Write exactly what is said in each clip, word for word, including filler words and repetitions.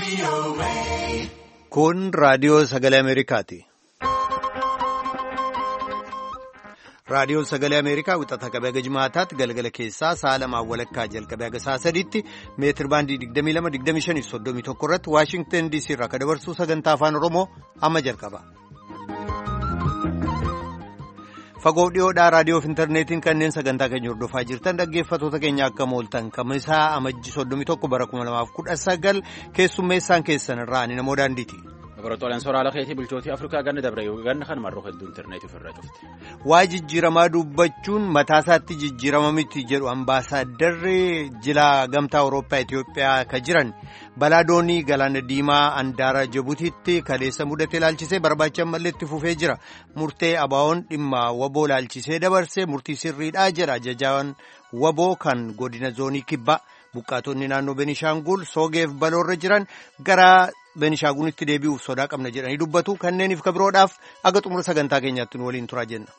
Kun raadiyoo sagalee Ameerikaati. Raadiyoon sagalee Ameerikaa wixata qabee haga jimaataatti galgala keessaa sa'a lamaan walakkaa jalqabee haga sa'a sadiitti meetir baandii digdamii lama digdamii shanii fi soddomii tokko irratti Waashingtan D C irraa akka dabarsu sagantaa afaan Oromoo amma jalqaba. Fagoo dhiyoodhaa raadiyoo fi intarneetiin kanneen sagantaa keenya hordofaa jirtan dhaggeeffattoota keenya akka mooltan kamisaa amajji soddomii tokko bara kuma lamaaf kudha sagal keessummeessaan keessan irraa ani namoo daandiiti. Laboraatooleen sooraalaa keetii bulchootii Afrikaa ganna dabre ganna kan marroo hedduu intarneetii ofirraa cufte. Waa jijjiiramaa dubbachuun mataasaatti jijjiirama miti jedhu ambaasaaddarri jila gamtaa Awurooppaa Itoophiyaa ka jiran balaa doonii galaana diimaa Andaara Jibutiitti kaleessa mudate ilaalchisee barbaachan malee itti fufee jira. Murtee abaawoon dhimma waboo ilaalchisee dabarsee murtii sirriidhaa jedha ajajaan waboo kan godina zoonii kibbaa. Buqqaatonni naannoo Benishaangul soogeef baloorra jiran gara Benishaagulitti deebi'uuf sodaa qabna jedhanii dubbatu kanneeniif kabiroodhaaf aga xumura sagantaa keenyaatti nu waliin turaa jenna.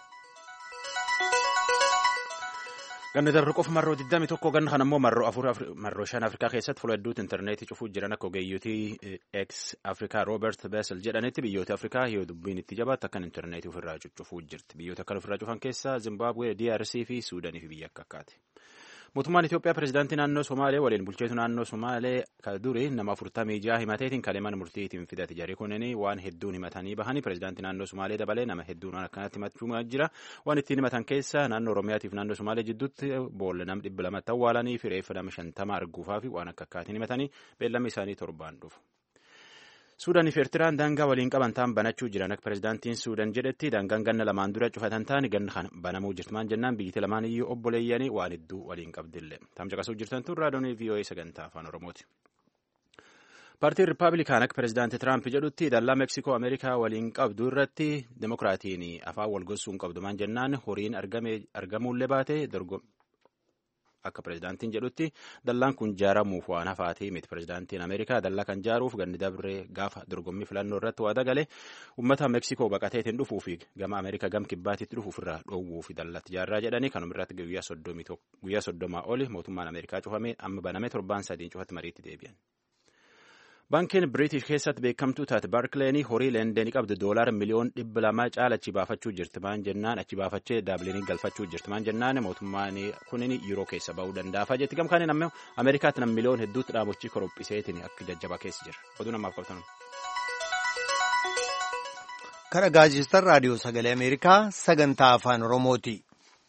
Ganna darbe qofa marroo digdamii tokko ganna kan ammoo marroo afur marroo shan Afrikaa keessatti fuula hedduutti intarneetii cufuu jiran akka ogeeyyotii ex Afrikaa Roobert Beesel jedhanitti biyyoota Afrikaa yoo dubbiin itti jabaatu akkan intarneetii ofirraa cufuu jirti. Biyyoota akkan ofirraa cufan keessaa Zimbabwe, D R C fi Suudaanii fi biyya akka akkaati. Mootummaan Itoophiyaa pirezidaantii naannoo Somaalee waliin bulcheetu naannoo Somaalee ka duri nama afurtamii jaha himateetiin kaleeman murtiitiin fidate jarri kunneen waan hedduun himatanii bahanii pirezidaantii naannoo Somaalee dabalee nama hedduun akkanatti himachuu jira waan ittiin himatan keessa naannoo Oromiyaatiif naannoo Somaalee jidduutti boolla nam dhibba lamatti awwaalanii fi reeffa nama shantama arguufaa fi waan akka akkaatiin himatanii beellamni isaanii torbaan dhufu. Suudaanii fi Eertiraan daangaa waliin qaban ta'an banachuu jiran akka pirezidaantiin Suudaan jedhetti daangaan ganna lamaan dura cufatan ta'anii ganna kana banamuu jirtumaan jennaan biyyi lamaan iyyuu obboleeyyanii waan hedduu waliin qabdillee. Tamcaqasuu jirtan tun raadiyoon V O A sagantaa afaan Oromooti. Paartiin Rippaabilikaan akka pirezidaantii Tiraamp jedhutti dallaa Meeksikoo Ameerikaa waliin qabdu irratti Demokiraatiin afaan wal gossuun qabdumaan jennaan horiin argamuullee baate dorgomu. Akka pirezidaantiin jedhutti dallaan kun jaaramuuf waan hafaatee miti pirezidaantiin Ameerikaa dallaa kan jaaruuf ganni dabree gaafa dorgommii filannoo irratti waada galee uummata Meeksikoo baqateetiin dhufuu fi gama Ameerikaa gam kibbaatitti dhufuuf irraa dhoowwuu fi dallatti jaarraa jedhanii kanuma irratti guyyaa soddomaa oli mootummaan Ameerikaa cufamee amma banamee torbaan sadiin cufatti mariitti deebi'an. Baankiin Biriitish keessatti beekamtuu taate Baarkileen horii Leendenii qabdu doolaara miliyoon dhibba lamaa caala achi baafachuu jirtimaan jennaan achi baafachee Daabliinii galfachuu jirtimaan jennaan mootummaan kunin yeroo keessa ba'uu danda'afa jetti gamkaaniin ammoo Ameerikaatti nam miliyoon hedduutti dhaabochi korophiseetiin akka jajjabaa keessa jira. Oduu namaaf qabtan. Kana gaazexeessaan raadiyoo sagalee Ameerikaa sagantaa afaan Oromooti.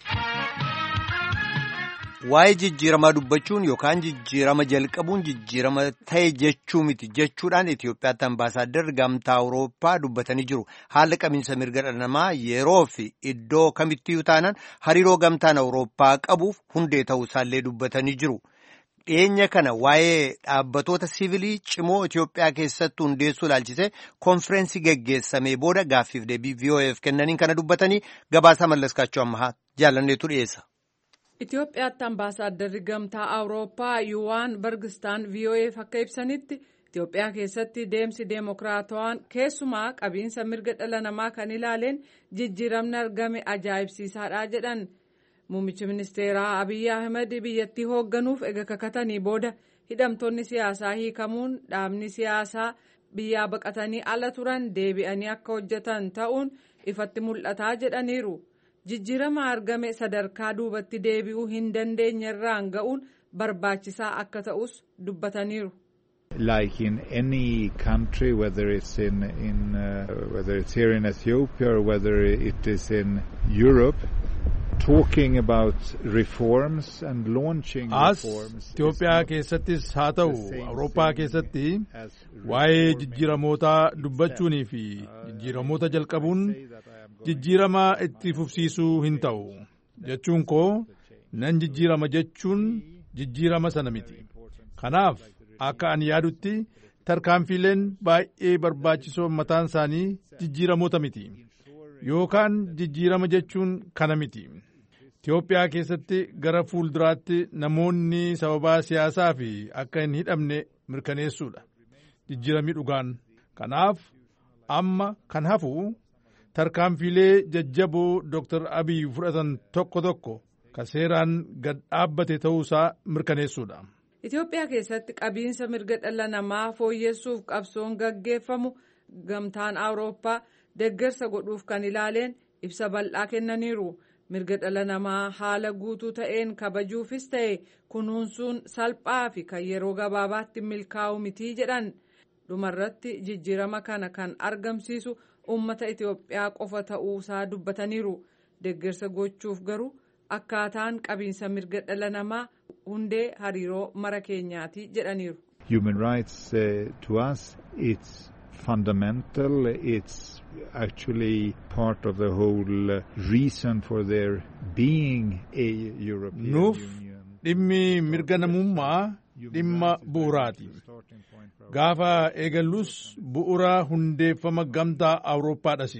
Waa'ee jijjiiramaa dubbachuun yookaan jijjiirama jalqabuun jijjiirama ta'e jechuu miti jechuudhaan Itoophiyaatti ambaasaaddarri gamtaa Awurooppaa dubbatanii jiru. Haalli qabiinsa mirga dhala namaa yeroo fi iddoo kamittiyyuu taanaan hariiroo gamtaan Awurooppaa qabuuf hundee ta'uu isaallee dubbatanii jiru. Dhiyeenya kana waa'ee dhaabbatoota siivilii cimoo Itoophiyaa keessatti hundeessuu ilaalchisee konfireensi geggeessamee booda gaaffiif deebii V O F kennaniin kana dubbatanii gabaasaa mallaskaachuu ammaa jaalanneetu dhiyeessa. Itoophiyaatti ambaasaaddarri gamtaa Awurooppaa Yuwaan Bargistaan V O F akka ibsanitti Itoophiyaa keessatti deemsi deemokiraatawaan keessumaa qabiinsa mirga dhala namaa kan ilaaleen jijjiiramni argame ajaa'ibsiisaadha jedhan. Muummichi ministeeraa Abiyyi Ahmed biyyattii hoogganuuf ega kakatanii booda hidhamtoonni siyaasaa hiikamuun dhaabni siyaasaa biyyaa baqatanii ala turan deebi'anii akka hojjetan ta'uun ifatti mul'ataa jedhaniiru. Jijjiirama argame sadarkaa duubatti deebi'uu hin dandeenye irraan ga'uun barbaachisaa akka ta'us dubbataniiru. Like in any country, whether it's in in uh, whether it's here in Ethiopia or whether it is in Europe, talking about reforms and launching reforms. Itoophiyaa keessattis haa ta'u Awurooppaa keessatti waa'ee jijjiiramootaa dubbachuunii fi jijjiiramoota jalqabuun jijjiirama itti fufsiisuu hin ta'u jechuun koo nan jijjiirama jechuun jijjiirama sana miti. Kanaaf akka ani yaadutti tarkaanfiileen baay'ee barbaachisoo mataan isaanii jijjiiramoota miti yookaan jijjiirama jechuun kana miti. Itoophiyaa keessatti gara fuulduraatti namoonni sababaa siyaasaa fi akka hin hidhamne mirkaneessuudha jijjiiramni dhugaan. Kanaaf amma kan hafu tarkaanfiilee jajjaboo Dooktar Abiy fudhatan tokko tokko ka seeraan gad dhaabbate ta'uusaa mirkaneessuudha. Itoophiyaa keessatti qabiinsa mirga dhala namaa fooyyessuuf qabsoon gaggeeffamu gamtaan Awurooppaa deeggarsa godhuuf kan ilaaleen ibsa bal'aa kennaniiru. Mirga dhala namaa haala guutuu ta'een kabajuufis ta'e kunuunsuun salphaa fi kan yeroo gabaabaatti milkaa'u mitii jedhan. Dhumarratti jijjiirama kana kan argamsiisu uummata Itoophiyaa qofa ta'uusaa dubbataniiru. Deeggarsa gochuuf garuu akkaataan qabiinsa mirga dhala namaa hundee hariiroo mara keenyaati jedhaniiru. Human rights uh, to us it's fundamental. It's actually part of the whole uh, reason for there being a European Nuuf Union. Dhimmi mirga namummaa dhimma bu'uuraati. Gaafa eegallus bu'uura hundeeffama gamtaa Awurooppaadhas.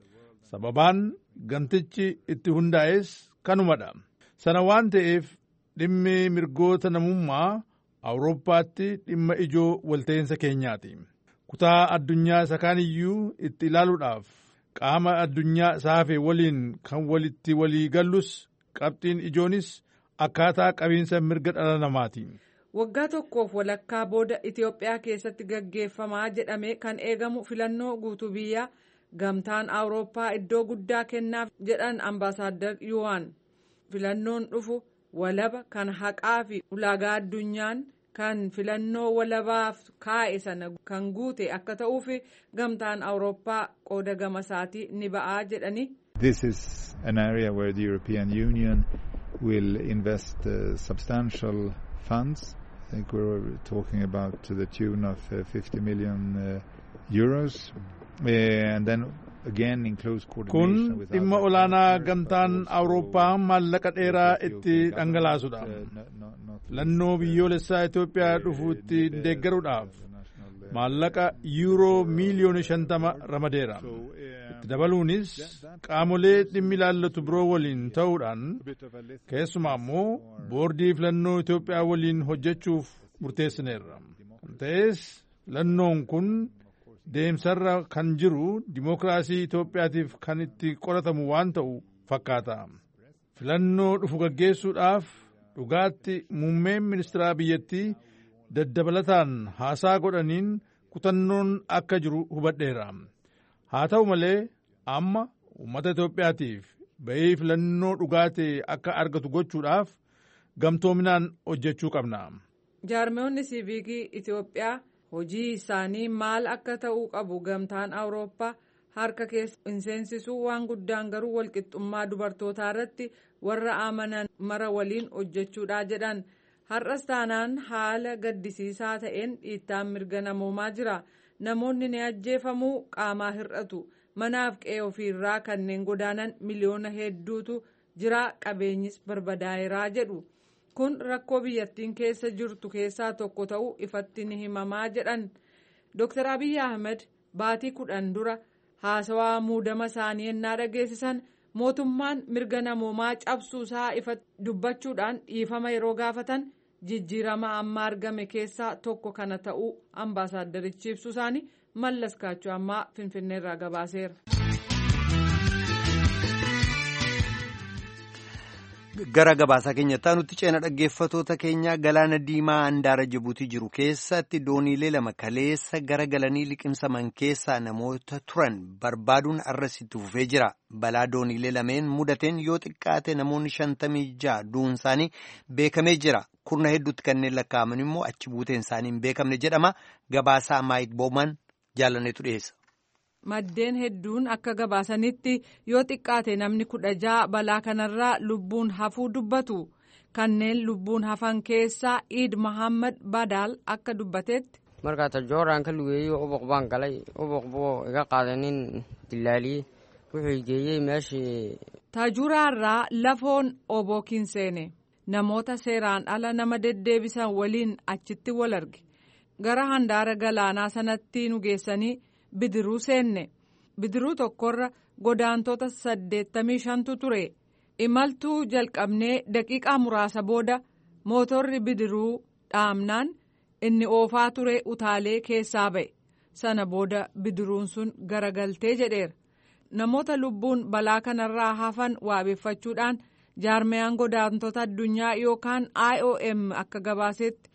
Sababaan gamtichi itti hundaa'es kanumadha. Sana waan ta'eef dhimmi mirgoota namummaa Awurooppaatti dhimma ijoo walta'insa keenyaati. Kutaa addunyaa isa kaaniyyuu itti ilaaluudhaaf qaama addunyaa saafe waliin kan walitti walii gallus qabxiin ijoonis akkaataa qabiinsa mirga dhala namaati. Waggaa tokkoof walakkaa booda Itoophiyaa keessatti gaggeeffamaa jedhamee kan eegamu filannoo guutuu biyyaa gamtaan Awurooppaa iddoo guddaa kennaaf jedhan Ambaasaadder Yuwaan. Filannoon dhufu walaba kan haqaa fi ulaagaa addunyaan kan filannoo walabaaf kaa'e sana kan guute akka ta'uuf gamtaan Awurooppaa qooda gama isaatii ni ba'aa jedhani. This is an area where the European Union will invest uh, substantial funds. I think we're talking about to the tune of uh, fifty million uh, euros. Uh, and then again in close coordination Kun with dhimma other olaanaa partners, gamtaan but also Awurooppaa maallaqa dheeraa with the itti Ethiopian dhangalaasudha. government, uh, not- not- not Lannoo least, uh, biyyoolessaa Itoophiyaa dhufuutti deeggaruudhaaf maallaqa yuuroo miiliyoona shantama ramadeera. Itti dabaluunis qaamolee dhimmi ilaallatu biroo waliin ta'uudhaan keessumaa immoo boordii filannoo Itoophiyaa waliin hojjechuuf murteessineerra. Kan ta'es filannoon kun deemsarra kan jiru dimookiraasii Itoophiyaatiif kan itti qoratamu waan ta'u fakkaata. Filannoo dhufu gaggeessuudhaaf dhugaatti muummeen ministeeraa biyyattii daddabalataan haasaa godhaniin kutannoon akka jiru hubadheera. Haa ta'u malee amma uummata Itoophiyaatiif ba'ii filannoo dhugaatee akka argatu gochuudhaaf gamtoominaan hojjechuu qabna. Jaarmiyoonni siiviikii Itoophiyaa hojii isaanii maal akka ta'uu qabu gamtaan Awurooppaa harka keessa hin seensisuu waan guddaan garuu walqixxummaa dubartootaa irratti warra amanan mara waliin hojjechuudha jedhan. Har'as taanaan haala gaddisiisaa ta'een dhiittaan mirga namoomaa jira. Namoonni ni ajjeefamuu, qaamaa hir'atu. Manaaf qe'ee ofiirraa kanneen godaanan miliyoona hedduutu jira, qabeenyis barbadaa'eeraa jedhu. Kun rakkoo biyyattiin keessa jirtu keessaa tokko ta'uu ifatti ni himamaa jedhan. Dooktar Abiyyi Ahmed baatii kudhan dura haasawaa muudama isaanii ennaa dhageessisan mootummaan mirga namoomaa cabsuusaa ifatti dubbachuudhaan dhiifama yeroo gaafatan jijjiirama amma argame keessaa tokko kana ta'uu ambaasaaddarichi ibsuu isaanii Mallas Kaachoo ammaa Finfinneerraa gabaaseera. Gara gabaasaa keenyatti nutti ceena dhaggeeffatoota keenya galaana diimaa handaara Jibuutii jiru keessatti dooniilee lama kaleessa gara galanii liqimsaman keessaa namoota turan barbaaduun arrasitti fufee jira. Balaa dooniilee lameen mudateen yoo xiqqaate namoonni shantamii ja'a du'uun isaanii beekamee jira. Kurna hedduutti kanneen lakkaa'aman immoo achi buuteen isaanii hin beekamne jedhama. Gabaasaa Maayik Booman jaalanneetu dhiyeessa. Maddeen hedduun akka gabaasanitti yoo xiqqaate namni kudha ja'a balaa kanarraa lubbuun hafuu dubbatu. Kanneen lubbuun hafan keessaa Iid Muhammad Badaal akka dubbatetti. Markaa tajooraan kan lugeeyey ubuq baan galay ubuq buu iga qaadanin dilaalii wuxuu geeyey meeshii. Taajuraarraa lafoon obookiin seene namoota seeraan ala nama deddeebisan waliin achitti wal arge. Gara handaara galaanaa sanatti nu geessanii. Bidiruu seenne bidiruu tokkorra godaantota saddeettamii shantu ture. Imaltuu jalqabnee daqiiqaa muraasa booda mootorri bidiruu dhaamnaan inni oofaa ture utaalee keessaa ba'e. Sana booda bidiruun sun garagaltee jedheera. Namoota lubbuun balaa kanarraa hafan waabeeffachuudhaan jaarmiyaan godaantota addunyaa yookaan I O M akka gabaasetti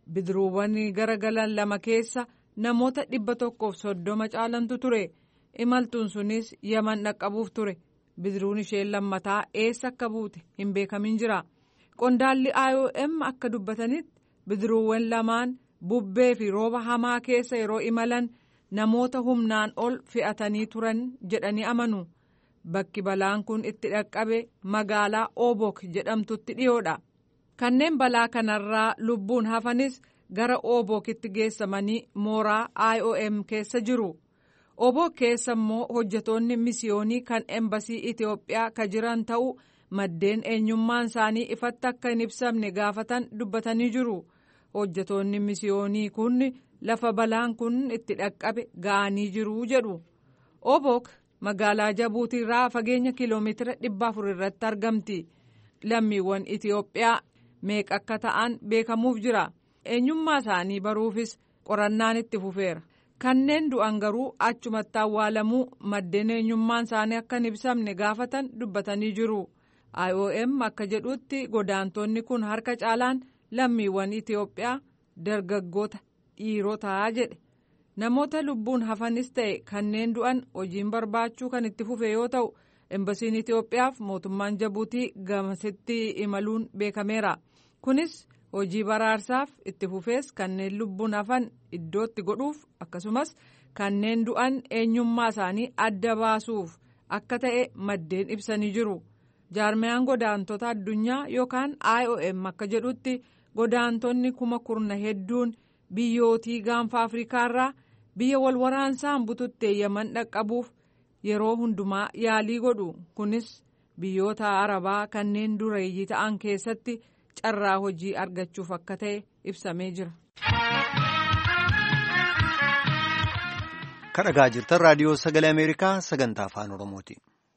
bidiruuwwan garagalan lama keessa namoota dhibba tokkoof soddoma caalantu ture. Imaltuun sunis Yaman dhaqqabuuf ture. Bidiruun isheen lammataa eessa akka buute hin beekamin jira. Qondaalli I O M akka dubbatanitti bidiruuwwan lamaan bubbee fi rooba hamaa keessa yeroo imalan namoota humnaan ol fe'atanii turan jedhanii amanu. Bakki balaan kun itti dhaqqabe magaalaa Obok jedhamtutti dhiyoodha. Kanneen balaa kanarraa lubbuun hafanis gara Obokitti geessamanii mooraa I O M keessa jiru. Obok keessa immoo hojjetoonni misiyoonii kan embasii Itoophiyaa ka jiran ta'uu maddeen eenyummaan isaanii ifatti akka hin ibsamne gaafatan dubbatanii jiru. Hojjetoonni misiyoonii kun lafa balaan kun itti dhaqqabe ga'anii jiru jedhu. Obok magaalaa Jabuutii irraa fageenya kiiloomeetira dhibba afur irratti argamti. Lammiiwwan Itoophiyaa meeqa akka ta'an beekamuuf jira. Eenyummaa isaanii baruufis qorannaan itti fufeera. Kanneen du'an garuu achumatti awwaalamuu maddeen eenyummaan isaanii akka hin ibsamne gaafatan dubbatanii jiru. I O M akka jedhutti godaantonni kun harka caalaan lammiiwwan Itoophiyaa dargaggoota dhiirotaa jedhe. Namoota lubbuun hafanis ta'e kanneen du'an hojiin barbaachuu kan itti fufe yoo ta'u embasiin Itoophiyaaf mootummaan Jabuutii gamasitti imaluun beekameera. Kunis hojii baraarsaaf itti fufees kanneen lubbuun hafan iddootti godhuuf akkasumas kanneen du'an eenyummaa isaanii adda baasuuf akka ta'e maddeen ibsanii jiru. Jaarmiyaan godaantota addunyaa yookaan I O M akka jedhutti godaantonni kuma kurna hedduun biyyootii gaanfa Afriikaarraa biyya wal waraansaan bututtee Yaman dhaqqabuuf yeroo hundumaa yaalii godhu. Kunis biyyoota Arabaa kanneen dureeyyii ta'an keessatti carraa hojii argachuuf akka ta'e ibsamee jira. Kan dhagaa jirtan raadiyoo sagalee Ameerikaa sagantaa afaan Oromooti.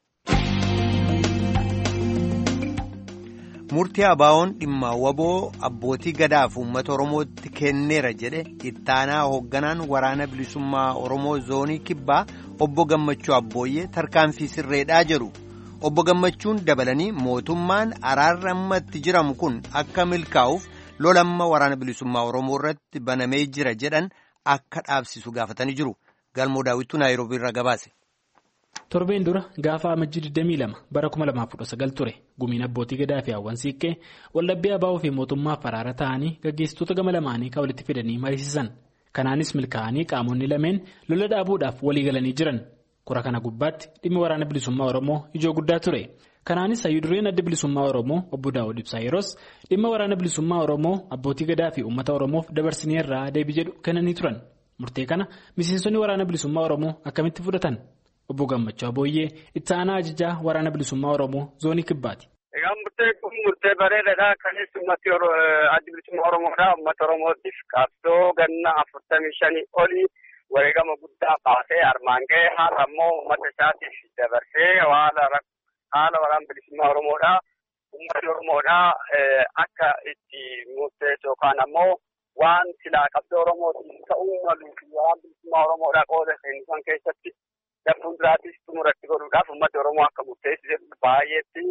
Murtii abaawoon dhimma waboo abbootii gadaaf uummata Oromootti kenneera jedhe ittaanaa hoogganaan waraana bilisummaa Oromoo zoonii kibbaa obbo Gammachuu Abbooyyee tarkaanfii sirreedhaa jedhu. Obbo Gammachuun dabalanii mootummaan araarri ammatti jiramu kun akka milkaa'uuf lolamma waraana bilisummaa Oromoo irratti banamee jira jedhan akka dhaabsisu gaafatanii jiru. Galmoo daawwituu Naayiroobii irraa gabaase. Torbeen dura gaafa amajjii digdamii lama bara kuma lamaaf kudha sagal ture gumiin abbootii gadaa fi hawwan siiqqee waldhabbii abaa'oo fi mootummaaf araara ta'anii gaggeessitoota gama lamaanii kan walitti fidanii mariisisan. Kanaanis milkaa'anii qaamonni lameen lola dhaabuudhaaf walii galanii jiran. Kura kana gubbaatti dhimmi waraana bilisummaa Oromoo ijoo guddaa ture. Kanaanis hayyudureen adda bilisummaa Oromoo obbo Daawud Ibsaa yeroos dhimma waraana bilisummaa Oromoo abbootii gadaa fi uummata Oromoof dabarsinee irraa deebii jedhu kennanii turan. Murtee kana miseensonni waraana bilisummaa Oromoo akkamitti fudhatan? Obbo Gammachuu Abbooyyee itti aanaa ajajaa waraana bilisummaa Oromoo zoonii kibbaati. Egaa murtee kun murtee bareedaadha. Kanis uummati adda bilisummaa Oromoodha. Uummata Oromootiif qabsoo ganna afurtamii shanii olii wareegama guddaa baasee armaan ga'ee haala ammoo uummata isaatiif dabarsee haala waraana bilisummaa Oromoodha. Uummatni Oromoodha akka itti murteessu yookaan ammoo waan silaa qabsoo Oromootiin ta'uu malu waraana bilisummaa Oromoodha qooda seensan keessatti darbuun duraatis xumuratti godhuudhaaf uummatni Oromoo akka murteessu jedhu baay'eetti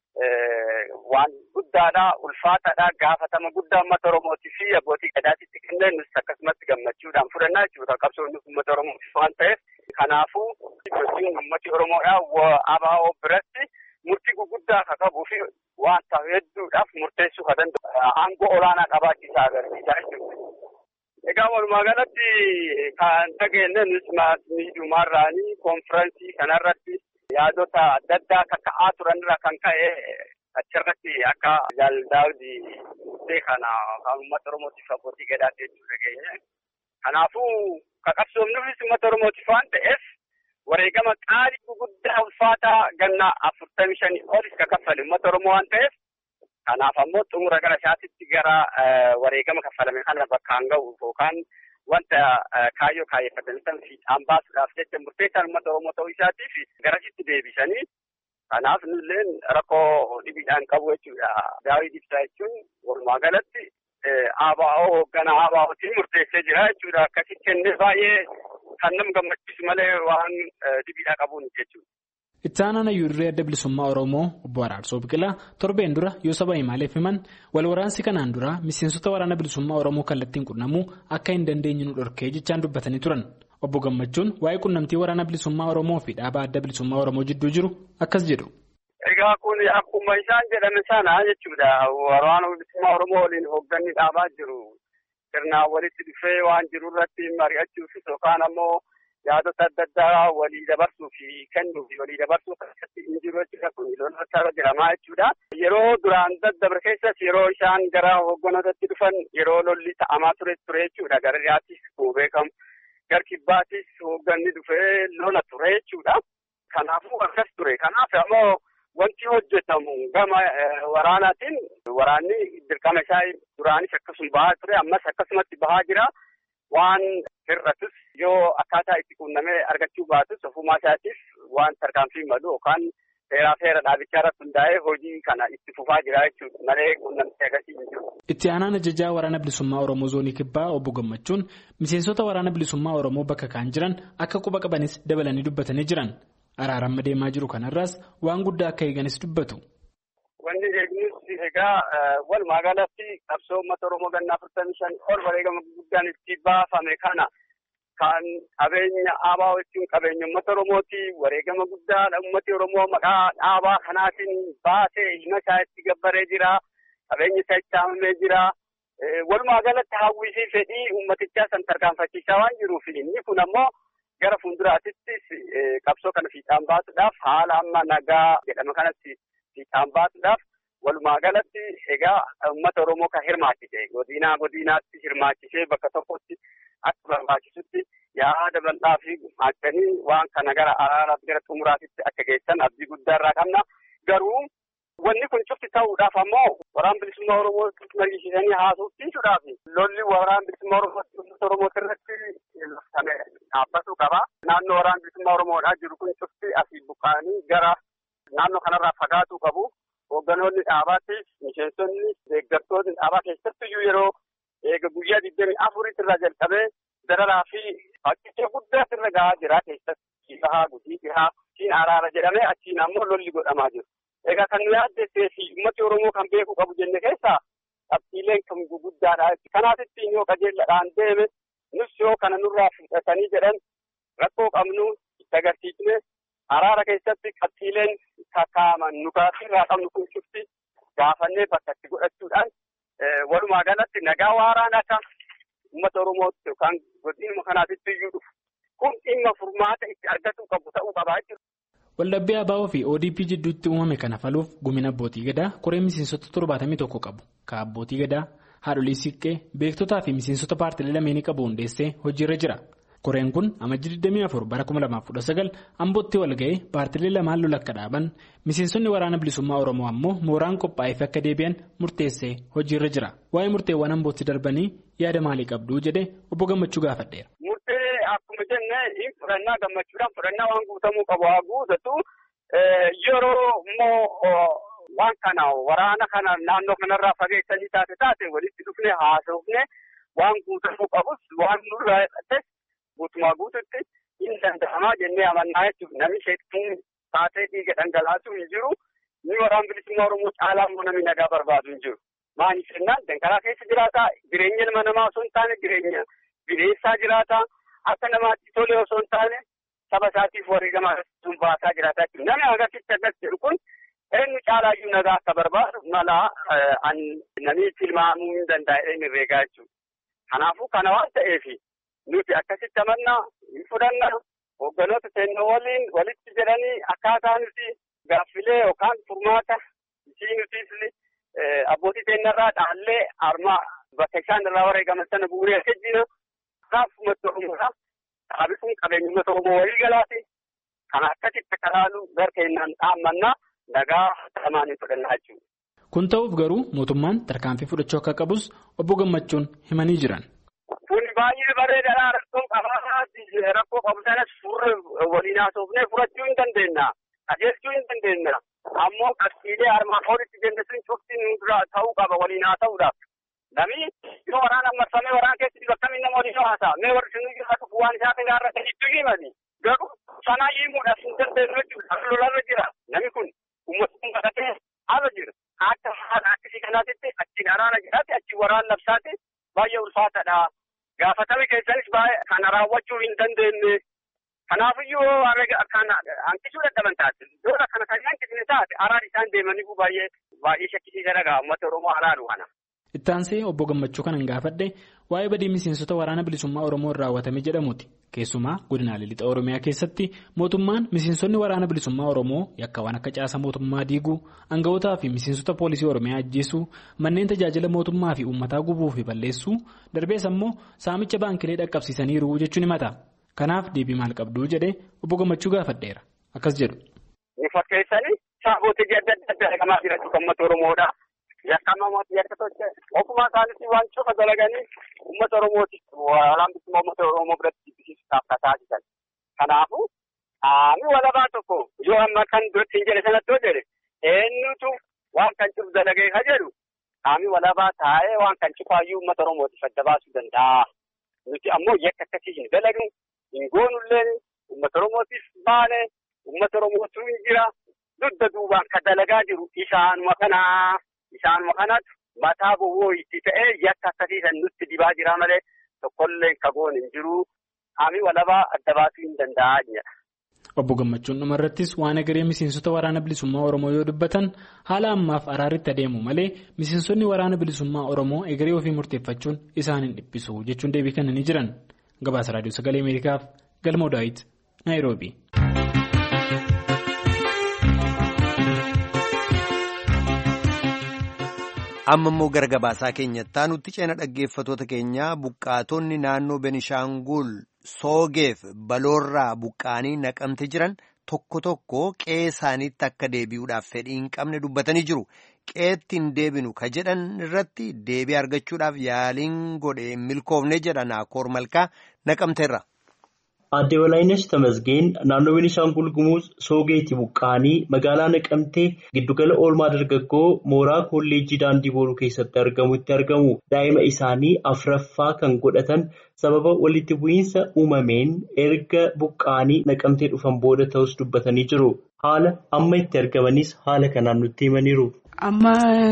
waan guddaadha, ulfaataadha, gaafatama guddaa uummata Oromootii fi abbootii gadaatitti kennee nus akkasumatti gammachuudhaan fudhannaa jechuudha. Qabsoon uummata Oromootiif waan ta'eef kanaafuu sochiin uummati Oromoodha abaa'oo biratti murtii guguddaa akka qabuu fi waan ta'u hedduudhaaf murteessuu kan danda'u aangoo olaanaa qabaachisaa agarsiisaa jechuudha. Egaa walumaa galatti kan dhageenye nus miidiyaarraanii konfiraansii kanarratti yaadota adda addaa akka ka'aa turanirra kan ka'e achirratti akka jaaldaawdi murtee kana kan uummata Oromootiif abbootii gadaatti jechuu dhageenye. Kanaafuu qabsoomnuufis uummata Oromootiif waan ta'eef wareegama qaalii guguddaa ulfaataa ganna afurtamii shanii olis ka kaffale uummata Oromoo waan ta'eef kanaaf ammoo xumura gara isaatitti gara wareegama kaffalame kana bakkaan ga'u yookaan wanta kaayyoo kaayeffatanii san fiixaan baasuudhaaf jecha murteessaan uummata Oromoo ta'uu isaatiif garasitti deebisanii kanaaf nulleen rakkoo dhibiidhaan qabu jechuudha. Daawit Ibsaa jechuun walumaa galatti abaa'oo hoogganaa abaa'ootiin murteessee jira jechuudha. Akkasitti kennee baay'ee kan nama gammachiisu malee waan dhibiidhaa qabuun jechuudha. Itti aanaan hayyuurree adda bilisummaa Oromoo obbo Araarsoo Biqilaa torbeen dura yoo saba himaaleef himan wal waraansi kanaan dura miseensota waraana bilisummaa Oromoo kallattiin qunnamuu akka hin dandeenye nu dhorkee jechaan dubbatanii turan. Obbo Gammachuun waa'ee qunnamtii waraana bilisummaa Oromoo fi dhaabaa adda bilisummaa Oromoo jidduu jiru akkas jedhu. Egaa kun akkuma isaan jedhame sana jechuudha. Waraana bilisummaa Oromoo waliin hoogganni dhaabaa jiru. Sirnaan walitti dhufee waan jiru irratti mari'achuufis yookaan ammoo yaadota adda addaa walii dabarsuu fi kennuu fi walii dabarsuu keessatti hin jiru jechuudha. Kun loltoota jedhamaa jechuudha. Yeroo duraan daddabre keessas yeroo isaan gara hoogganootatti dhufan yeroo lolli ta'amaa ture ture jechuudha. Gara dhiyaattis beekamu. Gar kibbaatis hoogganni dhufee lola ture jechuudha. Kanaafuu akkas ture. Kanaaf ammoo wanti hojjetamu gama waraanaatiin waraanni dirqama isaa duraanis akkasuma bahaa ture ammas akkasumatti bahaa jira. Waan hir'atus yoo akkaataa itti quunnamee argachuu baatus ofumaa isaatiif waan tarkaanfii malu yookaan seeraa seera dhaabichaa irratti hundaa'ee hojii kana itti fufaa jira jechuudha. Malee quunnamtee agarsiisu hin jiru. Itti aanaan ajajaa waraana bilisummaa Oromoo zoonii kibbaa obbo Gammachuun miseensota waraana bilisummaa Oromoo bakka kaan jiran akka quba qabanis dabalanii dubbatanii jiran. Araaraan deemaa jiru kanarraas waan guddaa akka eeganis dubbatu. Wanni eegnis egaa walumaa galatti qabsoo uummata Oromoo ganna afurtamii shan ol wareegama guddaan itti baafame kana kan qabeenya dhaabaa jechuun qabeenya uummata Oromooti wareegama guddaa uummati Oromoo maqaa dhaabaa kanaatiin baasee ilma isaa itti gabbaree jira. Qabeenya isaa itti haamamee jira. Walumaa galatti hawwii fi fedhii uummatichaa san tarkaanfachiisaa waan jiruuf inni kun ammoo gara fuulduraattis qabsoo kana fiixaan baasuudhaaf haala amma nagaa jedhama kanatti fiixaan baasuudhaaf walumaa galatti egaa uummata Oromoo kan hirmaachise godinaa godinaatti hirmaachisee bakka tokkotti akka barbaachisutti yaada bal'aa fi gumaachanii waan kana gara araaraatti gara xumuraatitti akka geessan abdii guddaa irraa qabna. Garuu wanni kun cufti ta'uudhaaf ammoo waraana bilisummaa Oromoo mariisiisanii haasofsiisuudhaaf lolli waraana bilisummaa Oromoo irratti dhaabbatuu qaba. Naannoo waraana bilisummaa Oromoodhaa jiru kun cufti asii buqqaanii gara naannoo kanarraa fagaatuu qabu. Hoogganoonni dhaabaattis miseensonni deeggartoonni dhaabaa keessattiyyuu yeroo eega guyyaa digdamii afuritti irraa jalqabee dararaa fi fakkicha guddaa irra gahaa jira keessatti bahaa gudii gahaa siin araara jedhamee achiin ammoo lolli godhamaa jiru. Egaa kan nu yaaddessee fi uummati Oromoo kan beekuu qabu jenne keessaa qabxiileen kan guguddaadha. Kanaafittiin yoo qajeelladhaan deeme nus yoo kana nurraa fudhatanii jedhan rakkoo qabnu itti agarsiisne araara keessatti qabxiileen kakkaaman nu kaasirraa qabnu kun cufti gaafannee bakka itti godhachuudhaan walumaa galatti nagaa waaraan akka uummata Oromootti yookaan godinuma kanaatitti iyyuu dhufu kun dhimma furmaata itti argachuu qabu ta'uu qabaa jechuudha. Waldhabbii A B O fi O D P jidduutti uumame kana faluuf gumina abbootii gadaa koree miseensota torbaatamii tokko qabu ka abbootii gadaa haadholii siiqqee beektotaa fi miseensota paartilee lameenii qabu hundeessee hojiirra jira. Koreen kun amajjii digdamii afur bara kuma lamaaf kudha sagal ambootti wal ga'ee paartilee lamaan lola akka dhaaban miseensonni waraana bilisummaa Oromoo ammoo mooraan qophaa'eef akka deebi'an murteessee hojiirra jira. Waa'ee murteewwan ambootti darbanii yaada maalii qabduu jedhee obbo Gammachuu gaafadheera. Akkuma jenne fudhannaa gammachuudhaan fudhannaa waan guutamuu qabu haa guutatu yeroo immoo waan kana waraana kana naannoo kanarraa fageessanii taate taate walitti dhufnee haasofne waan guutamuu qabus waan nurraa hidhates guutumaa guututti hin danda'amaa jennee amannaa jechuudha. Namni sheektuun taatee dhiiga dhangalaasuu hin jiru. Ni waraana bilisummaa Oromoo caalaa immoo namni nagaa barbaadu hin jiru. Maaliif jennaan danqaraa keessa jiraata jireenya ilma namaa osoo hin taane jireenya bineensaa jiraata. Akka namaatti tolee osoo hin taane saba isaatiif wareegama sun baasaa jiraata jechuudha. Namni agarsiisti akkas jedhu kun eenyu caalaayyuu nagaa akka barbaadu mala namni tilmaamuu hin danda'e inni reegaa jechuudha. Kanaafuu kana waan ta'eef nuti akkasitti amannaa hin fudhanna hoogganoota seenaa waliin walitti jedhanii akkaataa nuti gaaffilee yookaan furmaata ishii nutis abbootii seenarraa dhaallee armaa bakka isaan irraa wareegaman sana bu'uuree akka jira. Kanaaf uummata Oromoodhaa dhaabisuun qabeenya uummata Oromoo walii galaati. Kana akkasitti akka ilaalu garteennaan dhaammannaa nagaa lamaan hin fudhannaa jechuudha. Kun ta'uuf garuu mootummaan tarkaanfii fudhachuu akka qabus obbo Gammachuun himanii jiran. Kun baay'ee bareedaadha. Rakkoon qabaa rakkoo qabu sanas furre waliin haasofnee furachuu hin dandeenya. Qajeelchuu hin dandeenya. Ammoo qabxiilee armaan olitti jenne sun cufti nu dura ta'uu qaba waliin haasa'uudhaaf. Namni yoo waraana marfamee waraana keessatti bakka inni nama waliin haasa'a. Mee warri sun jiraatu waan isaa kan gaarra kan itti himani. Garuu sanaa himuudhaaf hin dandeenyu jechuudha. Lolarra jira. Namni kun uummatni kadhatee haala jira. Akka haala akkasii kanaatitti achiin araana jiraate achiin waraana labsaate baay'ee ulfaataadha. Gaafatame keessanis baay'ee kana raawwachuu hin dandeenye. Kanaafiyyuu kan hanqisuu dadhaban taate. Yoo kana kan hanqisne taate araan isaan deemanii baay'ee baay'ee shakkisiisa dhagaa uummata Oromoo araaru kana. Itti aansee obbo Gammachuu kanan gaafadhe waa'ee badii miseensota waraana bilisummaa Oromoo raawwatame jedhamuuti. Keessumaa godinaalee lixa Oromiyaa keessatti mootummaan miseensonni waraana bilisummaa Oromoo yakkaawwan akka caasa mootummaa diiguu, aanga'ootaa fi miseensota poolisii Oromiyaa ajjeesuu, manneen tajaajila mootummaa fi uummataa gubuu fi balleessuu, darbees ammoo saamicha baankilee dhaqqabsiisaniiru jechuun himata. Kanaaf deebii maal qabduu jedhee obbo Gammachuu gaafadheera. Akkas jedhu. Ni fakkeessanii saafootii adda addaa dhaqamaa jiratu kan uummata Oromoodha. Yakkaama mootii akka tolchee ofumaa isaanitti waan cufa dalaganii uummata Oromooti waraana bilisummaa uummata Oromoo biratti jibbisiisuudhaaf taasisan. Kanaafuu qaamni walabaa tokko yoo amma kan duratti hin jedhe sanatti hoo jedhe eenyutu waan kan cufu dalagee ka jedhu qaamni walabaa taa'ee waan kan cufaayyuu uummata Oromootiif adda baasuu danda'a. Nuti ammoo yakka akkasii hin dalagnu hin goonullee uummata Oromootiif baane uummata Oromootu hin jira dudda duubaan ka dalagaa jiru isaanuma kanaa. Isaanuma kanatti mataa bo'oo itti ta'ee yakka akkasiisan nutti dibaa jira malee tokkollee kagoon hin jiru. Qaamni walabaa adda baasuu hin danda'a jedha. Obbo Gammachuun dhumarrattis waan egeree miseensota waraana bilisummaa Oromoo yoo dubbatan haala ammaaf araaritti adeemu malee miseensonni waraana bilisummaa Oromoo egeree ofii murteeffachuun isaan hin dhiphisu jechuun deebii kennanii jiran. Gabaasa Raadiyoo Sagalee Ameerikaaf Galmoo Daawit, Naayiroobii. Amma immoo gara gabaasaa keenyatti aanutti ceena dhaggeeffatoota keenyaa buqqaatonni naannoo Benishaangul Soogeef Baloorraa buqqaanii naqamte jiran tokko tokko qe'ee isaaniitti akka deebi'uudhaaf fedhii hin qabne dubbatanii jiru. Qe'eetti hin deebinu ka jedhan irratti deebii argachuudhaaf yaaliin godhe milkoofne jedha Naakoor Malkaa naqamteerra. Aadde Walaayinesh Tamasgeen naannoo Benishaangul Gumuz Soogeetti buqqaanii magaalaa Naqamtee giddugala oolmaa dargaggoo mooraa kolleejjii daandii booruu keessatti argamutti argamu. Daa'ima isaanii afuraffaa kan godhatan sababa walitti bu'iinsa uumameen erga buqqaanii Naqamtee dhufan booda ta'us dubbatanii jiru. Haala amma itti argamanis haala kanaan nutti himaniiru. Amma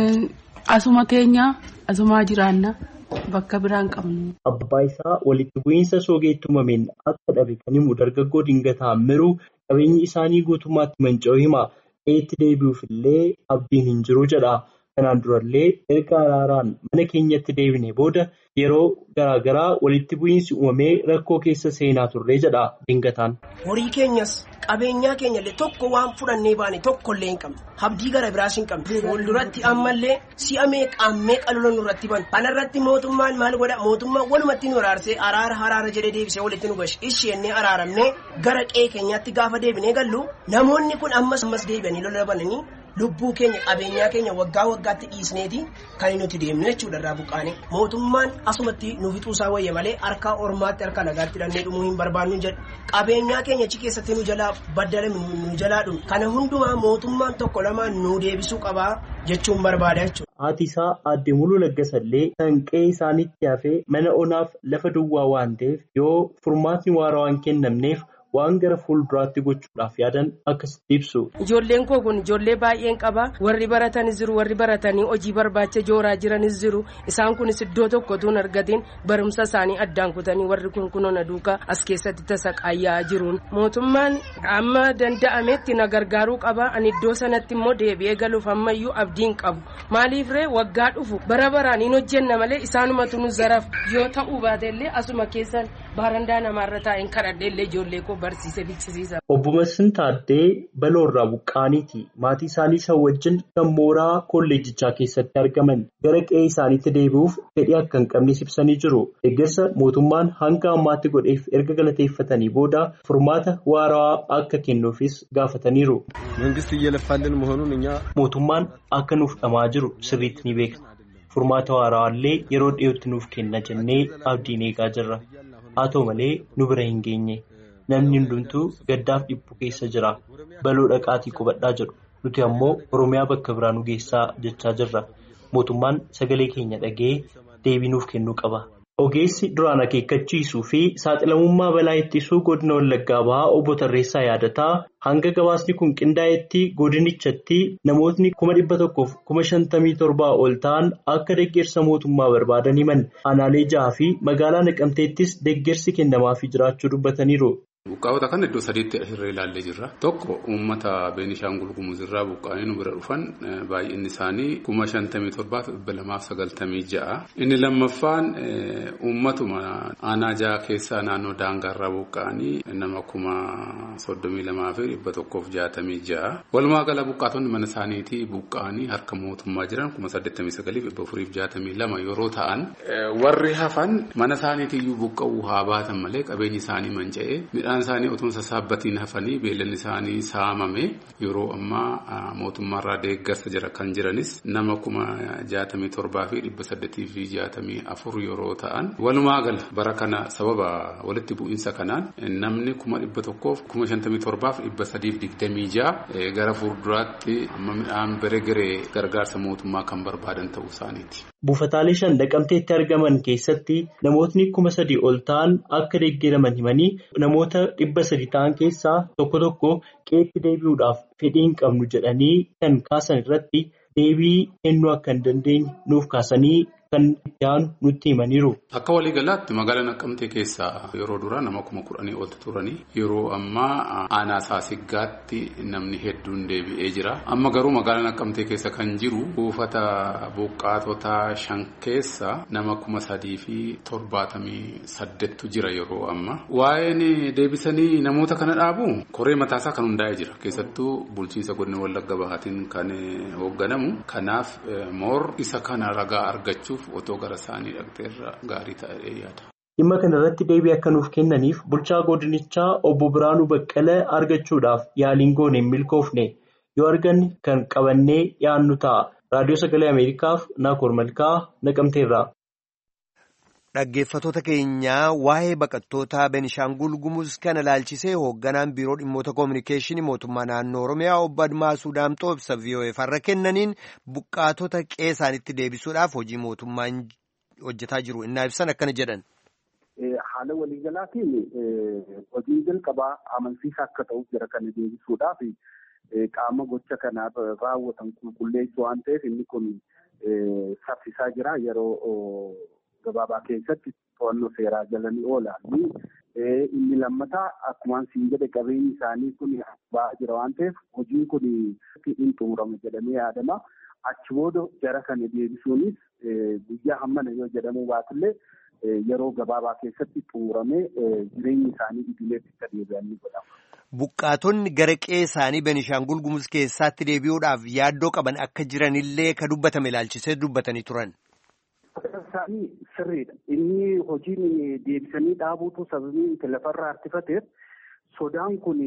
asuma teenya asumaa jiraanna. Bakka biraan qabnu. Abbaa isaa walitti bu'iinsa Soogeetti uumameen akka dhabe kan himu dargaggoo Dingataa Miruu qabeenyi isaanii guutummaatti manca'uu hima. Qe'eetti deebi'uuf illee abdiin hin jiru jedha. Kanaan durallee erga araaraan mana keenyatti deebine booda yeroo garaagaraa walitti bu'iinsi uumamee rakkoo keessa seenaa turre jedha Dingataan. Horii keenyas qabeenyaa keenyallee tokko waan fudhannee baane tokkollee hin qabne. Abdii gara biraas hin qabne. Fuulduratti ammallee si'a meeqaan meeqa lola nurratti banu. Kanarratti mootummaan maal godha? Mootummaan walumatti nu araarsee araara haraara jedhee deebisee walitti nu gashi. Isheenni araaramnee gara qe'ee keenyaatti gaafa deebinee gallu namoonni kun ammas ammas deebi'anii lola bananii lubbuu keenya qabeenyaa keenya waggaa waggaatti dhiisneeti kan nuti deemnu jechuudha irraa buqqaane. Mootummaan asumatti nu fixuusaa wayya malee harka ormaatti harka nagaatti hidhannee dhumuu hin barbaannu jedhu. Qabeenyaa keenya achi keessatti nu jalaa baddalame nu jalaa dhumu. Kana hundumaa mootummaan tokko lamaan nu deebisuu qabaa jechuun barbaada jechuudha. Haati isaa Aadde Muluu Laggasallee kan qe'ee isaaniitti hafee mana onaaf lafa duwwaa waan ta'eef yoo furmaatni waaraa waan kennamneef waan gara fuulduraatti gochuudhaaf yaadan akkasitti ibsu. Ijoolleen koo kun ijoollee baay'een qaba. Warri baratanis jiru, warri baratanii hojii barbaacha jooraa jiranis jiru. Isaan kunis iddoo tokkotu hin argatiin barumsa isaanii addaan kutanii warri kun kunoona duukaa as keessatti tasaqaayyaa jiruun. Mootummaan amma danda'ametti na gargaaruu qaba. Ani iddoo sanatti immoo deebi'ee galuuf ammayyuu abdiin qabu. Maaliif ree waggaa dhufu bara baraan hin hojjenna malee isaanumatu nu zaraf yoo ta'uu baatellee asuma keessan barandaa namaarra taa'een kadhadheellee ijoollee koo barsiise bichisiisa. Obbo Massin Taaddee Baloorraa buqqaaniiti. Maatii isaanii isa wajjin kan mooraa kolleejjichaa keessatti argaman gara qe'ee isaaniitti deebi'uuf fedhii akka hin qabnes ibsanii jiru. Deeggarsa mootummaan hanga ammaatti godheef erga galateeffatanii booda furmaata waaraa akka kennuufis gaafataniiru. Mootummaan akka nuuf dhamaa jiru sirriitti ni beekna. Furmaata waaraallee yeroo dhiyootti nuuf kenna jennee abdiin eegaa jirra. Haa ta'u malee nu bira hin geenye. Namni hundumtuu gaddaaf dhiphu keessa jira. Baloo dhaqaatii qubadhaa jedhu. Nuti ammoo Oromiyaa bakka biraa nu geessaa jechaa jirra. Mootummaan sagalee keenya dhagee deebii nuuf kennuu qaba. Ogeessi duraan akeekkachiisuu fi saaxilamummaa balaa ittisuu godina Wallaggaa Bahaa obbo Tarreessaa yaadataa hanga gabaasni kun qindaa'etti godinichatti namootni kuma dhibba tokkoof kuma shantamii torbaa ol ta'an akka deeggarsa mootummaa barbaadan himan. Aanaalee jahaa fi magaalaa Naqamteettis deeggarsi kennamaafii jiraachuu dubbataniiru. Buqqaa'ota kan iddoo sadiitti asirra ilaallee jirra. Tokko uummata Beenishaangul Gumuz irraa buqqaa'anii nu bira dhufan baay'inni isaanii kuma shantamii torbaaf dhibba lamaaf sagaltamii ja'a. Inni lammaffaan uummatuma aanaa jaha keessaa naannoo daangaarraa buqqaa'anii nama kuma soddomii lamaa fi dhibba tokkoof jaatamii ja'a. Walumaa gala buqqaatonni mana isaaniitii buqqaa'anii harka mootummaa jiran kuma saddeettamii sagaliif dhibba afuriif jaatamii lama yeroo ta'an warri hafan mana isaaniitiyyuu buqqa'uu haa baatan malee qabeenyi isaanii manca'ee midhaan isaanii utuun sassaabbatiin hafanii beellanni isaanii saamame yeroo ammaa mootummaarraa deeggarsa jira kan jiranis nama kuma jaatamii torbaa fi dhibba saddeetii fi jaatamii afur yeroo ta'an walumaa gala bara kana sababa walitti bu'iinsa kanaan namni kuma dhibba tokkoof kuma shantamii torbaaf dhibba sadiif digdamii ja'a gara fuulduraatti amma midhaan beregeree gargaarsa mootummaa kan barbaadan ta'uu isaaniiti. Buufataalee shan Naqamteetti argaman keessatti namootni kuma sadii ol ta'an akka deeggaraman himanii namoota dhibba sadii ta'an keessaa tokko tokko qeetti deebi'uudhaaf fedhii hin qabnu jedhanii kan kaasan irratti deebii kennuu akka hin dandeenye nuuf kaasanii kan itti aanu nutti himaniiru. Akka waliigalaatti magaalaa Naqamtee keessaa yeroo duraa nama kuma kudhanii oltu turanii yeroo ammaa aanaa Saasiggaatti namni hedduun deebi'ee jira. Amma garuu magaalaa Naqamtee keessa kan jiru buufata buqqaatota shan keessa nama kuma sadii fi torbaatamii saddeettu jira yeroo amma. Waa'een deebisanii namoota kana dhaabu koree mataasaa kan hundaa'ee jira. Keessattuu bulchiinsa godina Wallagga Bahaatiin kan hoogganamu. Kanaaf moor isa kana ragaa argachuuf otoo gara isaanii dhaqxeerra gaarii ta'ee yaada. Dhimma kana irratti deebii akka nuuf kennaniif bulchaa godinichaa obbo Biraanuu Baqqalee argachuudhaaf yaaliin goone hin milkoofne yoo arganne kan qabannee dhiyaannu ta'a. Raadiyoo Sagalee Ameerikaaf Naakoor Malkaa Naqamteerraa. Dhaggeeffattoota keenyaa waa'ee baqattoota Beenishaangul Gumuz kana ilaalchisee hoogganaan biiroo dhimmoota koominikeeshinii mootummaa naannoo Oromiyaa obbo Admaasuu Daamxoo ibsa V O F irra kennaniin buqqaatota qe'ee isaaniitti deebisuudhaaf hojii mootummaan hojjetaa jiru innaa ibsan akkana jedhan. Haala waliigalaatiin hojiin jalqabaa amansiisaa akka ta'uuf jira kana deebisuudhaaf qaama gocha kana raawwatan qulqulleessu waan ta'eef inni kun saffisaa jira yeroo gabaabaa keessatti to'annoo seeraa jalanii oolan. Inni lammataa akkuma siin jedhe qabeenyi isaanii kun ba'aa jira waan ta'eef hojiin kun hin xumurama jedhamee yaadama. Achi booda jara kana deebisuunis guyyaa hammana yoo jedhamu baatullee yeroo gabaabaa keessatti xumuramee jireenyi isaanii idileetti akka deebi'an ni godhama. Buqqaatonni gara qe'ee isaanii Beenishaangul Gumuz keessaatti deebi'uudhaaf yaaddoo qaban akka jiranillee ka dubbatame ilaalchisee dubbatanii turan. Isaanii sirriidha. Inni hojiin deebisanii dhaabuutu sababii itti lafarraa harkifateef sodaan kun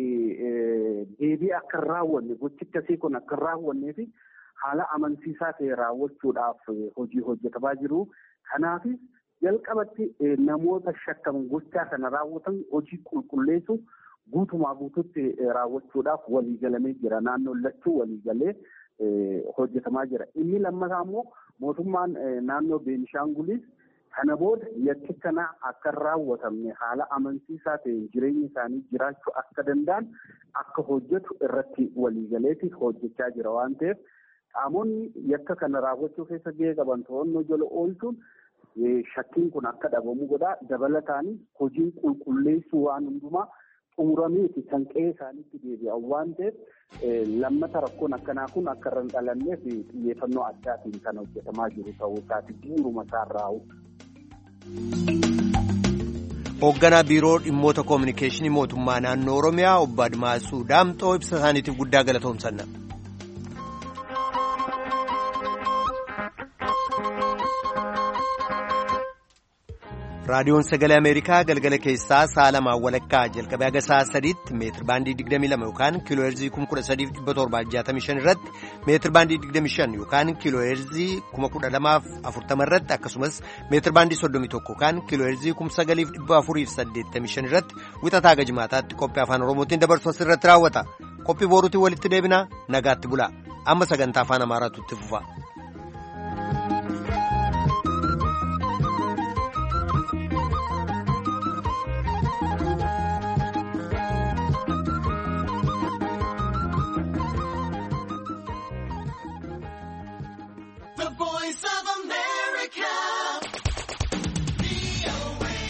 deebii akka hin raawwanne gochi akkasii kun akka hin raawwannee fi haala amansiisaa ta'e raawwachuudhaaf hojii hojjetamaa jiru. Kanaafis jalqabatti namoota shakkan gochaa kana raawwatan hojii qulqulleessu guutumaa guututti raawwachuudhaaf waliigalamee jira. Naannoon lachuu waliigalee hojjetamaa jira. Inni lammataa immoo mootummaan naannoo Beenishaangulis kana booda yakki kana akka raawwatamne haala amansiisaa ta'een jireenya isaanii jiraachuu akka danda'an akka hojjetu irratti waliigaleetti hojjechaa jira waan ta'eef qaamonni yakka kana raawwachuu keessa gahee qaban to'annoo jala oolchuun shakkiin kun akka dhabamu godha. Dabalataanii hojiin qulqulleessuu waan hundumaa xumurameeti kan qe'ee isaaniitti deebi'an waan ta'eef lammata rakkoon akkanaa kun akka irra hin dhalanneef xiyyeeffannoo addaatiin kan hojjetamaa jiru ta'uu isaati bu'uuruma isaarraa. Hoogganaa biiroo dhimmoota koominikeeshinii mootummaa naannoo Oromiyaa obbo Admaasuu Daamxoo ibsa isaaniitiif guddaa galatoomsanna. raadiyoon sagalee ameerikaa galgala keessaa sa'a lamaan walakkaa jalqabee haga sa'a sadiitti meetir baandii digdamii lama yookaan kiiloo heerzii kuma kudha sadiif dhibba torbaaf jaatamii shan irratti meetir baandii digdamii shan yookaan kiiloo heerzii kuma kudha lamaaf afurtama irratti akkasumas meetir baandii soddomii tokko yookaan kiiloo heerzii kuma sagaliif dhibba afuriif saddeettamii shan irratti wixataa haga jimaataatti qophii afaan oromootiin dabarsu asirratti raawwata qophii booruutiin walitti deebina nagaatti bulaa amma sagantaa afaan amaaraatu itti fufa.